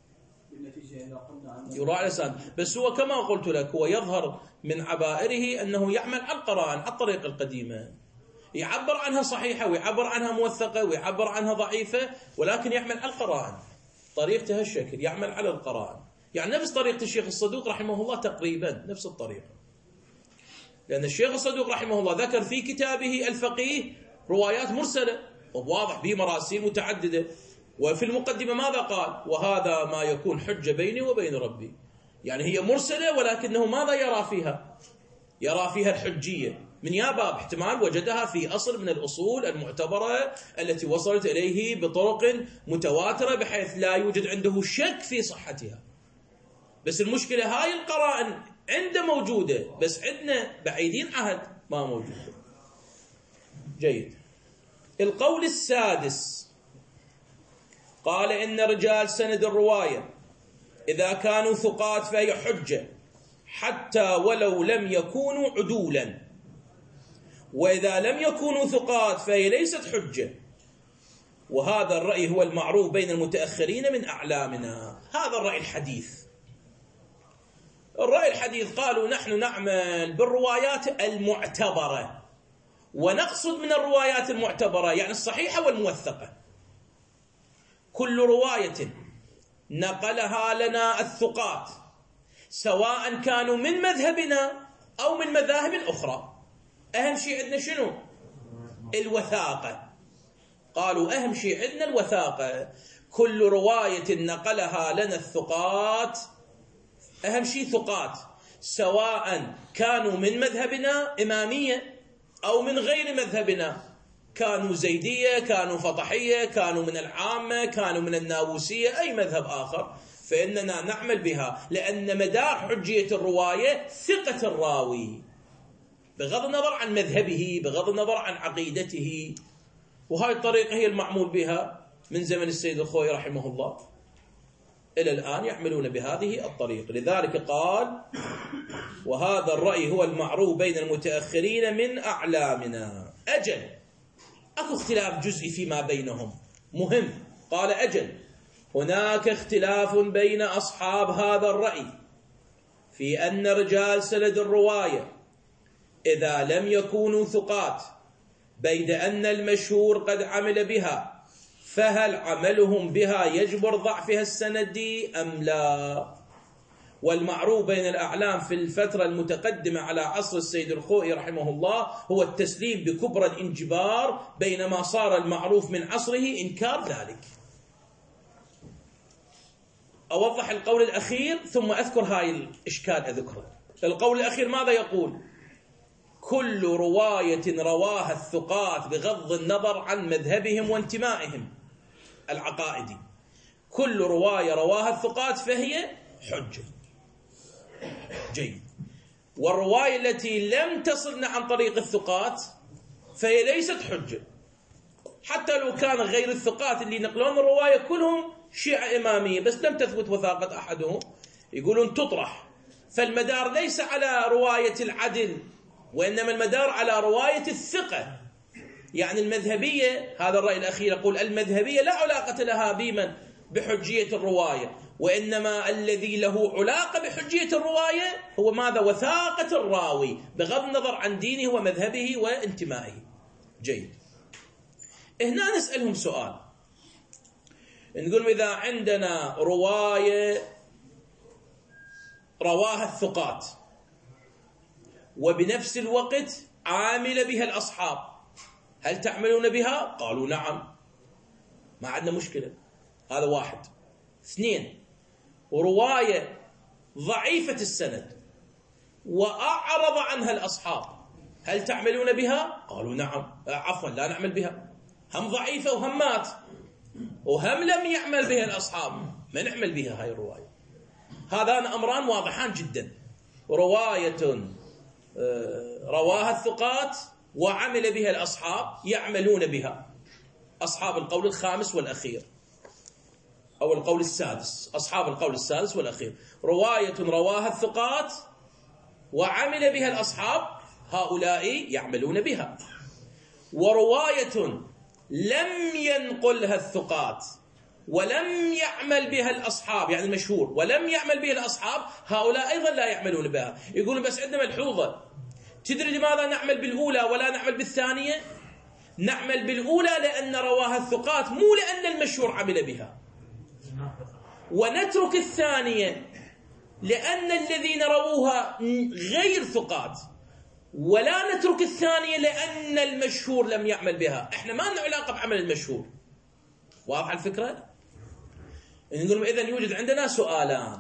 يراعي الأسانيد. بس هو كما قلت لك هو يظهر من عبائره أنه يعمل على القرائن، على الطريقة القديمة، يعبر عنها صحيحة ويعبر عنها موثقة ويعبر عنها ضعيفة، ولكن يعمل على القرائن، طريقته هالشكل، يعمل على القرائن، يعني نفس طريقة الشيخ الصدوق رحمه الله تقريبا نفس الطريقة. لأن الشيخ الصدوق رحمه الله ذكر في كتابه الفقيه روايات مرسلة وواضح به مراسيل متعددة، وفي المقدمة ماذا قال؟ وهذا ما يكون حجة بيني وبين ربي، يعني هي مرسلة ولكنه ماذا يرى فيها؟ يرى فيها الحجية من يا باب احتمال وجدها في أصل من الأصول المعتبرة التي وصلت إليه بطرق متواترة بحيث لا يوجد عنده شك في صحتها. بس المشكلة هاي القرائن عنده موجودة، بس عندنا بعيدين عهد ما موجودة. جيد. القول السادس قال إن رجال سند الرواية إذا كانوا ثقات فهي حجة حتى ولو لم يكونوا عدولا، وإذا لم يكونوا ثقات فهي ليست حجة. وهذا الرأي هو المعروف بين المتأخرين من أعلامنا. هذا الرأي الحديث. الرأي الحديث قالوا نحن نعمل بالروايات المعتبرة، ونقصد من الروايات المعتبرة يعني الصحيحة والموثقة كل رواية نقلها لنا الثقات سواء كانوا من مذهبنا أو من مذاهب أخرى. أهم شيء عندنا شنو؟ الوثاقة. قالوا أهم شيء عندنا الوثاقة. كل رواية نقلها لنا الثقات، أهم شيء ثقات، سواء كانوا من مذهبنا إمامية أو من غير مذهبنا، كانوا زيدية، كانوا فطحية، كانوا من العامة، كانوا من الناووسية، أي مذهب آخر، فإننا نعمل بها، لأن مدار حجية الرواية ثقة الراوي بغض النظر عن مذهبه، بغض النظر عن عقيدته. وهاي الطريقة هي المعمول بها من زمن السيد الخوئي رحمه الله إلى الآن، يعملون بهذه الطريقة. لذلك قال وهذا الرأي هو المعروف بين المتأخرين من أعلامنا. أجل أكو اختلاف جزئي فيما بينهم مهم. قال أجل هناك اختلاف بين أصحاب هذا الرأي في أن رجال سند الرواية إذا لم يكونوا ثقات بيد أن المشهور قد عمل بها، فهل عملهم بها يجبر ضعفها السندي أم لا؟ والمعروف بين الأعلام في الفترة المتقدمة على عصر السيد الخوئي رحمه الله هو التسليم بكبرى الانجبار، بينما صار المعروف من عصره إنكار ذلك. أوضح القول الأخير ثم أذكر هاي الإشكال أذكره. القول الأخير ماذا يقول؟ كل رواية رواها الثقات بغض النظر عن مذهبهم وانتمائهم العقائدي، كل رواية رواها الثقات فهي حجة. جيد. والرواية التي لم تصلنا عن طريق الثقات فهي ليست حجة، حتى لو كان غير الثقات اللي ينقلون الرواية كلهم شيعة إمامية بس لم تثبت وثاقة أحدهم، يقولون تطرح. فالمدار ليس على رواية العدل، وإنما المدار على رواية الثقة. يعني المذهبية، هذا الرأي الأخير يقول المذهبية لا علاقة لها بمن بحجية الرواية، وإنما الذي له علاقة بحجية الرواية هو ماذا؟ وثاقة الراوي بغض النظر عن دينه ومذهبه وانتمائه. جيد. هنا نسألهم سؤال، نقول إذا عندنا رواية رواها الثقات وبنفس الوقت عامل بها الأصحاب، هل تعملون بها؟ قالوا نعم، ما عندنا مشكلة. هذا واحد. اثنين، رواية ضعيفة السند وأعرض عنها الأصحاب، هل تعملون بها؟ قالوا نعم، عفوا لا نعمل بها، هم ضعيفة وهم مات وهم لم يعمل بها الأصحاب، ما نعمل بها هاي الرواية. هذان أمران واضحان جدا، رواية رواها الثقات وعمل بها الأصحاب يعملون بها، أصحاب القول الخامس والأخير أو القول السادس، أصحاب القول السادس والأخير. رواية رواها الثقات وعمل بها الأصحاب، هؤلاء يعملون بها. ورواية لم ينقلها الثقات ولم يعمل بها الأصحاب، يعني المشهور، ولم يعمل بها الأصحاب، هؤلاء أيضا لا يعملون بها. يقولون بس عندنا ملحوظة، تدري لماذا نعمل بالأولى ولا نعمل بالثانية؟ نعمل بالأولى لأن رواها الثقات، مو لأن المشهور عمل بها، ونترك الثانية لأن الذين رووها غير ثقات، ولا نترك الثانية لأن المشهور لم يعمل بها. احنا ما لنا علاقة بعمل المشهور. واضح الفكرة؟ نقول إذن يوجد عندنا سؤالان،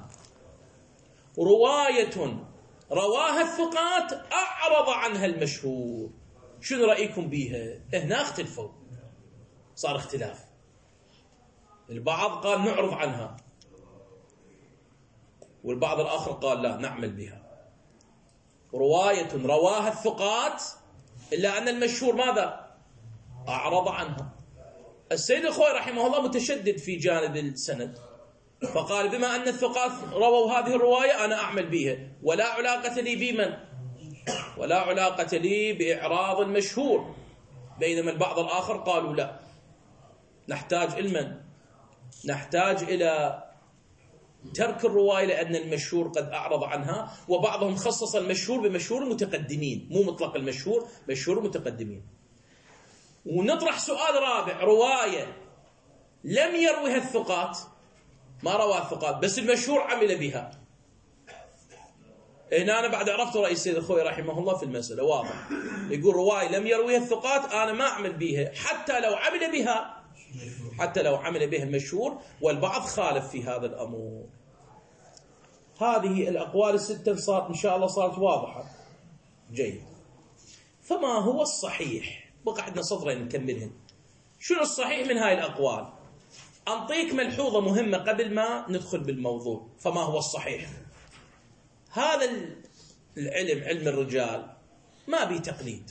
رواية رواها الثقات أعرض عنها المشهور، شنو رأيكم بيها؟ هنا اختلفوا، صار اختلاف. البعض قال نعرض عنها، والبعض الآخر قال لا نعمل بها. رواية رواها الثقات إلا أن المشهور ماذا؟ أعرض عنها. السيد الخوئي رحمه الله متشدد في جانب السند، فقال بما أن الثقات رووا هذه الرواية أنا أعمل بها، ولا علاقة لي بمن؟ ولا علاقة لي بإعراض المشهور. بينما البعض الآخر قالوا لا، نحتاج إلى نحتاج إلى ترك الرواية لأن المشهور قد أعرض عنها. وبعضهم خصص المشهور بمشهور المتقدمين، مو مطلق المشهور، مشهور المتقدمين. ونطرح سؤال رابع، رواية لم يروها الثقات، ما روى الثقات بس المشهور عمل بها. هنا أنا بعد عرفت رأي السيد الخوئي رحمه الله في المسألة واضح، يقول رواية لم يروها الثقات أنا ما أعمل بها حتى لو عمل بها، حتى لو عمل بها المشهور. والبعض خالف في هذا الأمر. هذه الأقوال الستة صارت إن شاء الله صارت واضحة. جيد. فما هو الصحيح؟ بقى عندنا سطرين نكملهن. شنو الصحيح من هاي الأقوال؟ أنطيك ملحوظة مهمة قبل ما ندخل بالموضوع. فما هو الصحيح؟ هذا العلم، علم الرجال، ما بي تقليد.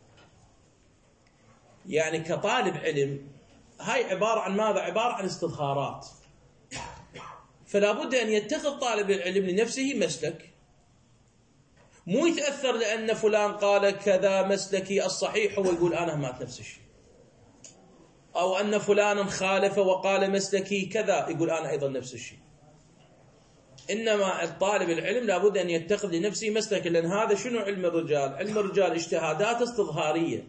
يعني كطالب علم هاي عبارة عن ماذا؟ عبارة عن استظهارات. فلا بد أن يتخذ طالب العلم لنفسه مسلك، مو يتأثر لأن فلان قال كذا مسلكي الصحيح هو يقول أنا همات نفس الشيء، أو أن فلانا خالف وقال مسلكي كذا يقول أنا أيضا نفس الشيء. إنما الطالب العلم لابد أن يتخذ لنفسه مسلكا، لأن هذا شنو علم الرجال؟ علم الرجال اجتهادات استظهارية،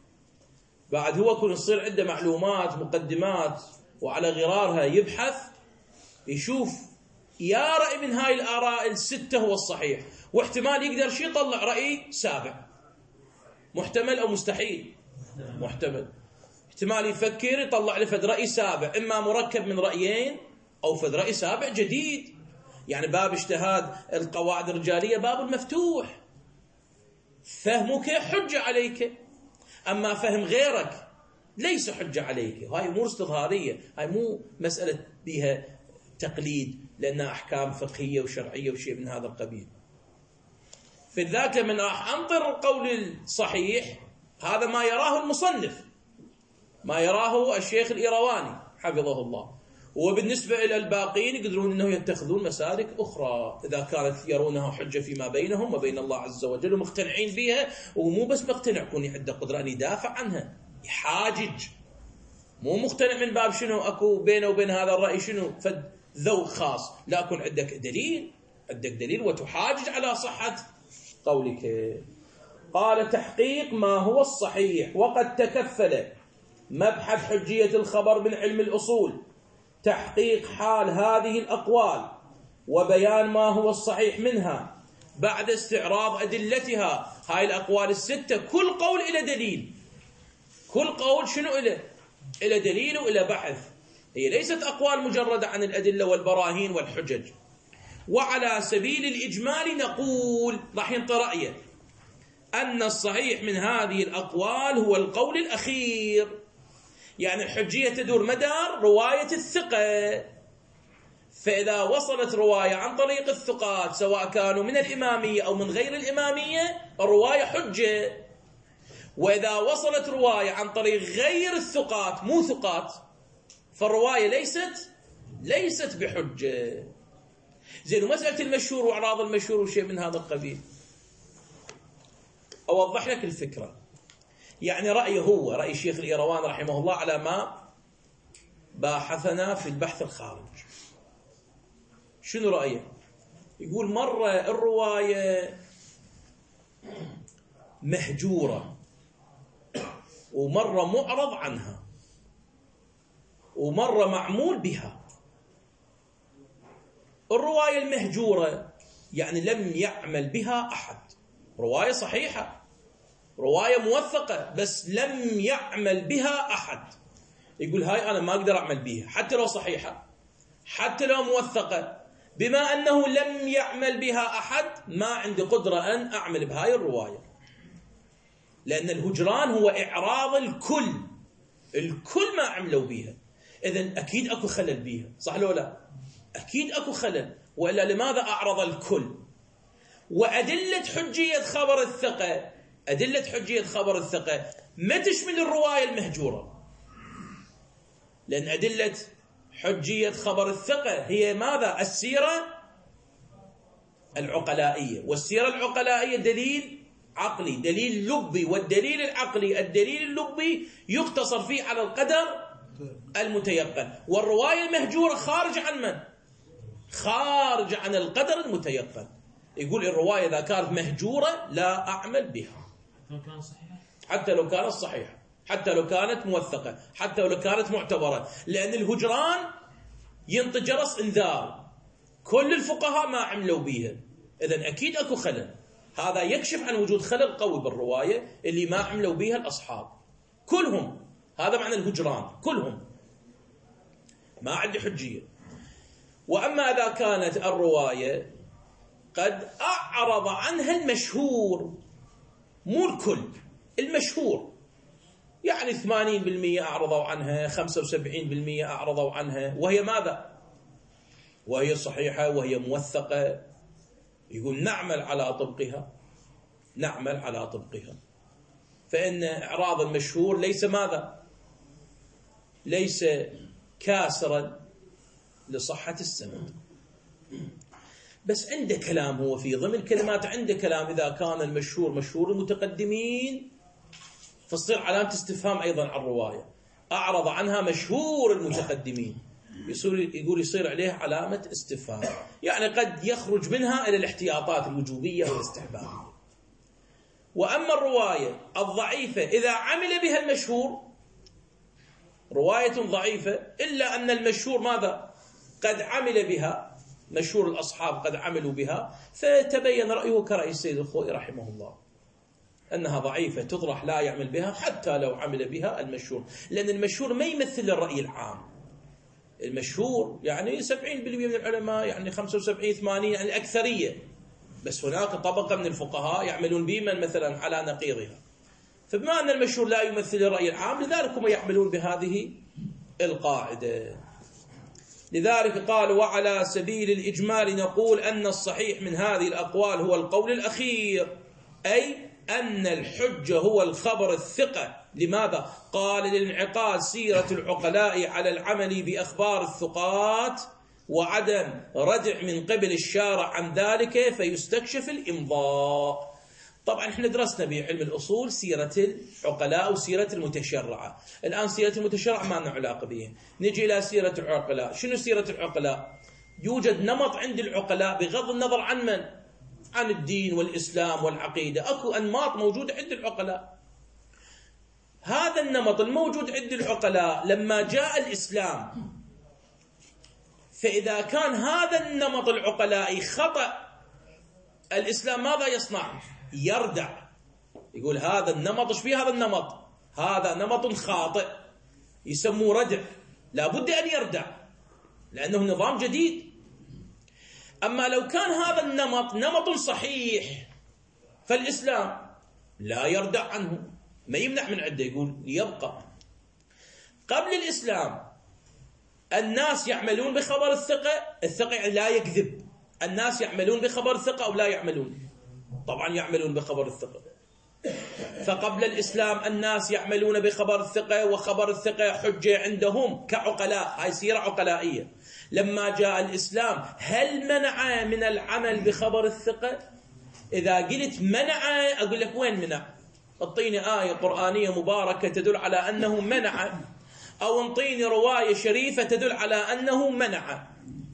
بعد هو يكون يصير عنده معلومات مقدمات وعلى غرارها يبحث يشوف يا رأي من هاي الآراء الستة هو الصحيح، واحتمال يقدر شي يطلع رأي سابع، محتمل أو مستحيل؟ محتمل. احتمال يفكر يطلع له فد رأي سابع، إما مركب من رأيين أو فد رأي سابع جديد. يعني باب اجتهاد القواعد الرجالية باب مفتوح، فهمك حجة عليك، أما فهم غيرك ليس حجة عليك. هاي أمور استظهارية، هاي مو مسألة بها تقليد، لأنها أحكام فقهية وشرعية وشيء من هذا القبيل. في ذاك من راح أنطر القول الصحيح هذا ما يراه المصنف، ما يراه الشيخ الإيرواني حفظه الله. وبالنسبة إلى الباقين يقدرون أنه يتخذون مسالك أخرى إذا كانت يرونها حجة فيما بينهم وبين الله عز وجل ومقتنعين بها، ومو بس مقتنع، يكون عنده قدرة أن يدافع عنها، يحاجج، مو مقتنع من باب شنو أكو بينه وبين هذا الرأي شنو فد ذوق خاص، لا يكون عندك دليل، عندك دليل وتحاجج على صحة قولك. قال تحقيق ما هو الصحيح، وقد تكفل مبحث حجية الخبر من علم الأصول تحقيق حال هذه الأقوال وبيان ما هو الصحيح منها بعد استعراض أدلتها. هاي الأقوال الستة كل قول إلى دليل، كل قول شنو إلى إلى دليل وإلى بحث، هي ليست أقوال مجردة عن الأدلة والبراهين والحجج. وعلى سبيل الإجمال نقول راح ينطي رأيه أن الصحيح من هذه الأقوال هو القول الأخير، يعني الحجية تدور مدار رواية الثقة، فإذا وصلت رواية عن طريق الثقات سواء كانوا من الإمامية أو من غير الإمامية الرواية حجة، وإذا وصلت رواية عن طريق غير الثقات مو ثقات فالرواية ليست ليست بحجة. زين، ومسألة المشهور وإعراض المشهور وشيء من هذا القبيل، أوضح لك الفكرة. يعني رأيه هو رأي الشيخ الإيروان رحمه الله على ما باحثنا في البحث الخارج. شنو رأيه؟ يقول مرة الرواية مهجورة، ومرة معرض عنها، ومرة معمول بها. الرواية المهجورة يعني لم يعمل بها أحد، رواية صحيحة، رواية موثقة، بس لم يعمل بها أحد. يقول هاي أنا ما أقدر أعمل بها حتى لو صحيحة، حتى لو موثقة، بما أنه لم يعمل بها أحد ما عندي قدرة أن أعمل بهاي الرواية، لأن الهجران هو إعراض الكل، الكل ما عملوا بها، إذن أكيد أكو خلل بها، صح لو لا؟ أكيد أكو خلل، وإلا لماذا أعرض الكل؟ وأدلة حجية خبر الثقة، أدلة حجية خبر الثقة ما تشمل الرواية المهجورة، لأن أدلة حجية خبر الثقة هي ماذا؟ السيرة العقلائية، والسيرة العقلائية دليل عقلي، دليل لبي، والدليل العقلي الدليل اللبي يقتصر فيه على القدر المتيقن، والرواية المهجورة خارج عن من؟ خارج عن القدر المتيقن. يقول الرواية إذا كانت مهجورة لا أعمل بها حتى لو كانت صحيحة، حتى لو كانت موثقة، حتى لو كانت معتبرة، لأن الهجران ينطي جرس انذار، كل الفقهاء ما عملوا بها، إذن أكيد أكو خلل. هذا يكشف عن وجود خلل قوي بالرواية اللي ما عملوا بها الأصحاب كلهم، هذا معنى الهجران، كلهم ما عندي حجية. وأما إذا كانت الرواية قد أعرض عنها المشهور، مو الكل، المشهور، يعني ثمانين بالمئة أعرضوا عنها، خمسة وسبعين بالمئة أعرضوا عنها، وهي ماذا؟ وهي صحيحة وهي موثقة، يقول نعمل على طبقها، نعمل على طبقها. فإن إعراض المشهور ليس ماذا؟ ليس كاسرا لصحة السند، بس عنده كلام، هو في ضمن كلمات عنده كلام. إذا كان المشهور مشهور المتقدمين فتصير علامة استفهام أيضا على الرواية، أعرض عنها مشهور المتقدمين، يصير يقول يصير عليه علامة استفهام، يعني قد يخرج منها إلى الاحتياطات الوجوبية والاستحبابية. وأما الرواية الضعيفة إذا عمل بها المشهور، رواية ضعيفة إلا أن المشهور ماذا؟ قد عمل بها، مشهور الأصحاب قد عملوا بها، فتبين رأيه كرأي السيد الخوئي رحمه الله أنها ضعيفة تطرح لا يعمل بها حتى لو عمل بها المشهور، لأن المشهور ما يمثل الرأي العام. المشهور يعني سبعين بالمئة من العلماء، يعني خمسة وسبعين ثمانين، يعني الأكثرية، بس هناك طبقة من الفقهاء يعملون بمن مثلا على نقيضها. فبما أن المشهور لا يمثل الرأي العام، لذلك هم يعملون بهذه القاعدة. لذلك قال: وعلى سبيل الإجمال نقول أن الصحيح من هذه الأقوال هو القول الأخير، أي أن الحجة هو الخبر الثقة. لماذا؟ قال: للانعقاد سيرة العقلاء على العمل بأخبار الثقات وعدم ردع من قبل الشارع عن ذلك فيستكشف الإمضاء. طبعا احنا درسنا بعلم الأصول سيرة العقلاء وسيرة المتشرعة. الآن سيرة المتشرع ما لنا علاقة به، نجي إلى سيرة العقلاء. شنو سيرة العقلاء؟ يوجد نمط عند العقلاء بغض النظر عن من؟ عن الدين والإسلام والعقيدة، أكو أنماط موجودة عند العقلاء. هذا النمط الموجود عند العقلاء لما جاء الإسلام، فإذا كان هذا النمط العقلائي خطأ، الإسلام ماذا يصنع؟ يردع، يقول هذا النمط، ايش فيه هذا النمط؟ هذا نمط خاطئ، يسموه ردع، لابد أن يردع لأنه نظام جديد. أما لو كان هذا النمط نمط صحيح، فالإسلام لا يردع عنه، ما يمنع من عنده، يقول يبقى. قبل الإسلام الناس يعملون بخبر الثقة، الثقة يعني لا يكذب، الناس يعملون بخبر الثقة أو لا يعملون؟ طبعا يعملون بخبر الثقة. فقبل الإسلام الناس يعملون بخبر الثقة، وخبر الثقة حجة عندهم كعقلاء، هاي سيرة عقلائية. لما جاء الإسلام هل منع من العمل بخبر الثقة؟ إذا قلت منع أقول لك وين منع؟ اعطيني آية قرآنية مباركة تدل على أنه منع، أو انطيني رواية شريفة تدل على أنه منع.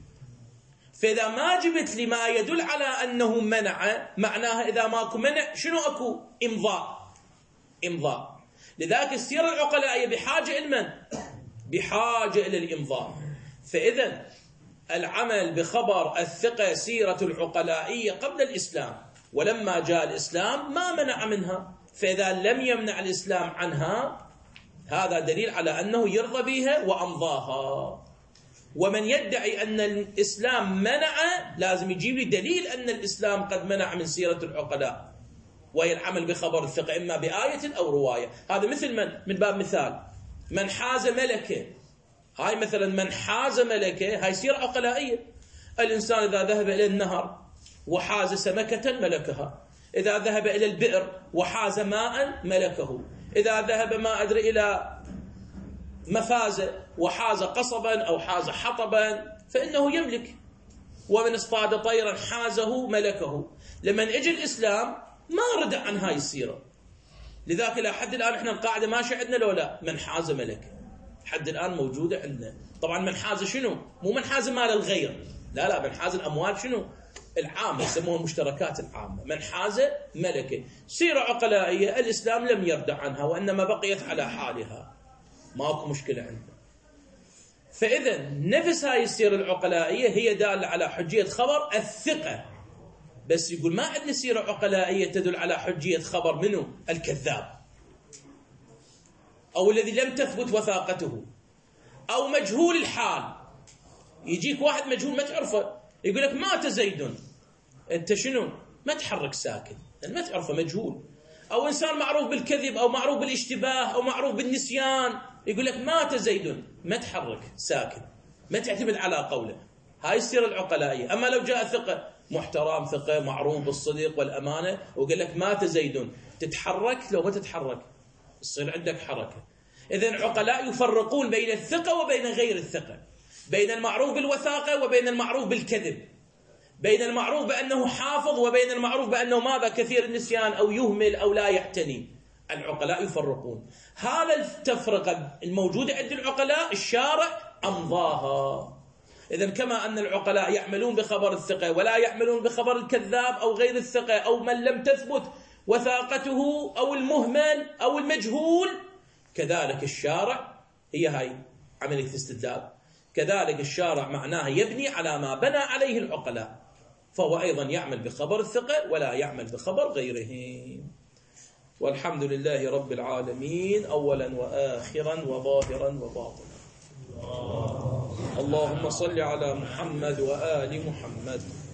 فإذا ما جبت لي ما يدل على أنه منع، معناها إذا ماكو منع شنو أكو؟ إمضاء. إمضاء. لذلك السيرة العقلائية بحاجة إلى من؟ بحاجة إلى الإمضاء. فإذا العمل بخبر الثقة سيرة العقلائية قبل الإسلام، ولما جاء الإسلام ما منع منها. فإذا لم يمنع الإسلام عنها، هذا دليل على أنه يرضى بها وأمضاها. ومن يدعي أن الإسلام منع لازم يجيب لي دليل أن الإسلام قد منع من سيرة العقلاء، وهي العمل بخبر الثقة إما بآية أو رواية. هذا مثل من؟ من باب مثال، من حاز ملكة، هاي مثلا من حاز ملكة هاي سيرة عقلائية. الإنسان إذا ذهب إلى النهر وحاز سمكة ملكها، إذا ذهب إلى البئر وحاز ماء ملكه، إذا ذهب ما أدري إلى مفازة وحاز قصبا أو حاز حطبا فإنه يملك. ومن اصطاد طيرا حازه ملكه. لما اجى الإسلام ما رد عن هاي السيرة. لذلك إلى حد الآن احنا القاعدة ماشي عندنا لو لا؟ من حاز ملك حد الآن موجودة عندنا. طبعا من حاز شنو؟ مو من حاز مال الغير، لا لا، من حاز الأموال شنو؟ العامة، يسموها المشتركات العامة. من حاز ملكه سيرة عقلائية الإسلام لم يردع عنها، وإنما بقيت على حالها، ماكو مشكلة عنده. فإذا نفس هاي السيرة العقلائية هي دالة على حجية خبر الثقة، بس يقول ما عندنا سيرة عقلائية تدل على حجية خبر منه؟ الكذاب، أو الذي لم تثبت وثاقته، أو مجهول الحال. يجيك واحد مجهول ما تعرفه يقول لك مات زيد، أنت شنو؟ ما تحرك ساكن، ما تعرفه مجهول. أو إنسان معروف بالكذب أو معروف بالاشتباه أو معروف بالنسيان، يقول لك مات زيد، ما تحرك ساكن، ما تعتمد على قوله. هاي السيرة العقلائية. أما لو جاء ثقة محترم، ثقة معروف بالصدق والأمانة، وقال لك مات زيد، تتحرك لو ما تتحرك يصير عندك حركة. إذن عقلاء يفرقون بين الثقة وبين غير الثقة، بين المعروف بالوثاقة وبين المعروف بالكذب، بين المعروف بأنه حافظ وبين المعروف بأنه ماذا؟ كثير النسيان أو يهمل أو لا يعتني. العقلاء يفرقون. هذا التفرقة الموجودة عند العقلاء الشارع أمضاها. إذن كما أن العقلاء يعملون بخبر الثقة ولا يعملون بخبر الكذاب أو غير الثقة أو من لم تثبت وثاقته أو المهمل أو المجهول، كذلك الشارع هي هاي عملية استدلال، كذلك الشارع معناه يبني على ما بنى عليه العقلاء، فهو أيضا يعمل بخبر الثقة ولا يعمل بخبر غيره. والحمد لله رب العالمين أولا وآخرا وظاهرا وباطنا. اللهم صل على محمد وآل محمد.